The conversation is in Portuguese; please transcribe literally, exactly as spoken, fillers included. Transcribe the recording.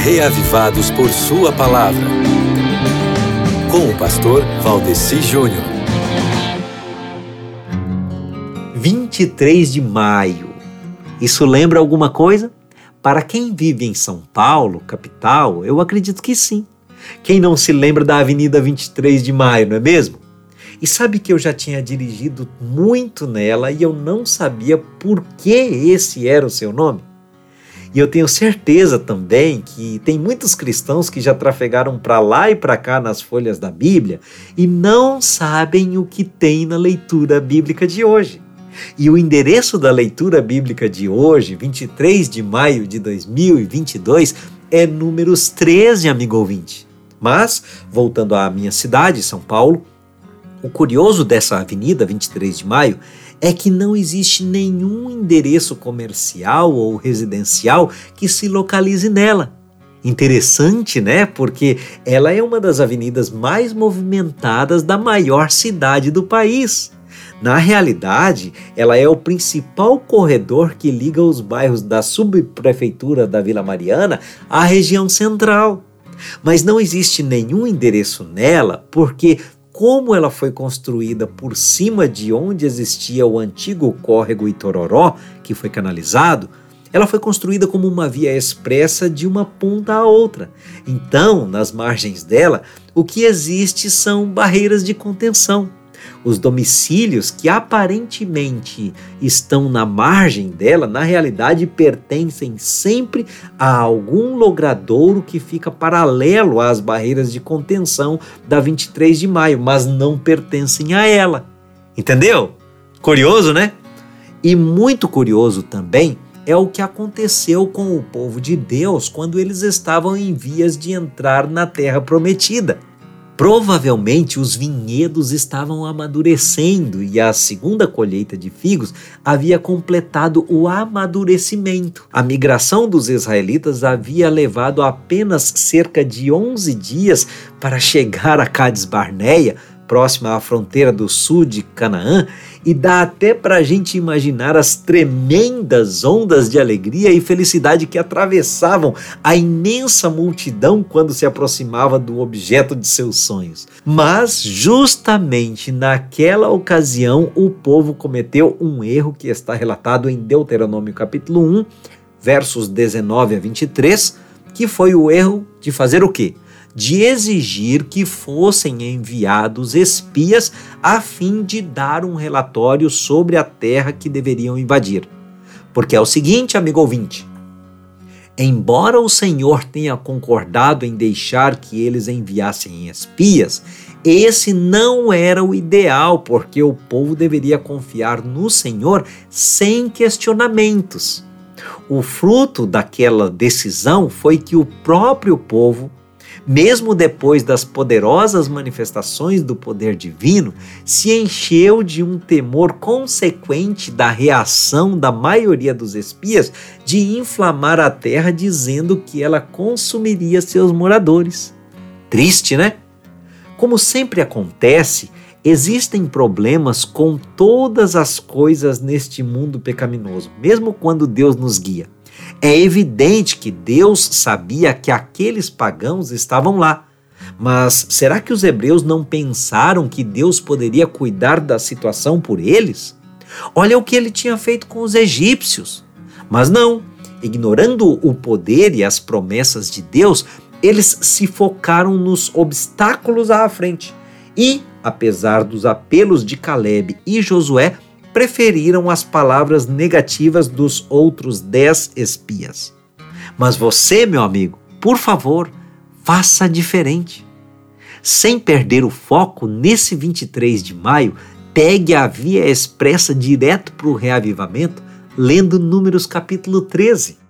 Reavivados por sua palavra. Com o pastor Valdeci Júnior. vinte e três de maio. Isso lembra alguma coisa? Para quem vive em São Paulo, capital, eu acredito que sim. Quem não se lembra da Avenida vinte e três de maio, não é mesmo? E sabe que eu já tinha dirigido muito nela e eu não sabia por que esse era o seu nome? E eu tenho certeza também que tem muitos cristãos que já trafegaram para lá e para cá nas folhas da Bíblia e não sabem o que tem na leitura bíblica de hoje. E o endereço da leitura bíblica de hoje, vinte e três de maio de dois mil e vinte e dois, é números treze, amigo ouvinte. Mas, voltando à minha cidade, São Paulo, o curioso dessa avenida vinte e três de maio é que não existe nenhum endereço comercial ou residencial que se localize nela. Interessante, né? Porque ela é uma das avenidas mais movimentadas da maior cidade do país. Na realidade, ela é o principal corredor que liga os bairros da subprefeitura da Vila Mariana à região central. Mas não existe nenhum endereço nela porque, como ela foi construída por cima de onde existia o antigo córrego Itororó, que foi canalizado, ela foi construída como uma via expressa de uma ponta a outra. Então, nas margens dela, o que existe são barreiras de contenção. Os domicílios que aparentemente estão na margem dela, na realidade pertencem sempre a algum logradouro que fica paralelo às barreiras de contenção da vinte e três de maio, mas não pertencem a ela. Entendeu? Curioso, né? E muito curioso também é o que aconteceu com o povo de Deus quando eles estavam em vias de entrar na terra prometida. Provavelmente os vinhedos estavam amadurecendo e a segunda colheita de figos havia completado o amadurecimento. A migração dos israelitas havia levado apenas cerca de onze dias para chegar a Cades Barneia, próxima à fronteira do sul de Canaã, e dá até para a gente imaginar as tremendas ondas de alegria e felicidade que atravessavam a imensa multidão quando se aproximava do objeto de seus sonhos. Mas justamente naquela ocasião o povo cometeu um erro que está relatado em Deuteronômio capítulo um, versos dezenove a vinte e três, que foi o erro de fazer o quê? De exigir que fossem enviados espias a fim de dar um relatório sobre a terra que deveriam invadir. Porque é o seguinte, amigo ouvinte, embora o Senhor tenha concordado em deixar que eles enviassem espias, esse não era o ideal, porque o povo deveria confiar no Senhor sem questionamentos. O fruto daquela decisão foi que o próprio povo, mesmo depois das poderosas manifestações do poder divino, se encheu de um temor consequente da reação da maioria dos espias de inflamar a terra dizendo que ela consumiria seus moradores. Triste, né? Como sempre acontece, existem problemas com todas as coisas neste mundo pecaminoso, mesmo quando Deus nos guia. É evidente que Deus sabia que aqueles pagãos estavam lá. Mas será que os hebreus não pensaram que Deus poderia cuidar da situação por eles? Olha o que ele tinha feito com os egípcios. Mas não, ignorando o poder e as promessas de Deus, eles se focaram nos obstáculos à frente. E, apesar dos apelos de Caleb e Josué, preferiram as palavras negativas dos outros dez espias. Mas você, meu amigo, por favor, faça diferente. Sem perder o foco, nesse vinte e três de maio, pegue a via expressa direto para o reavivamento, lendo Números capítulo treze.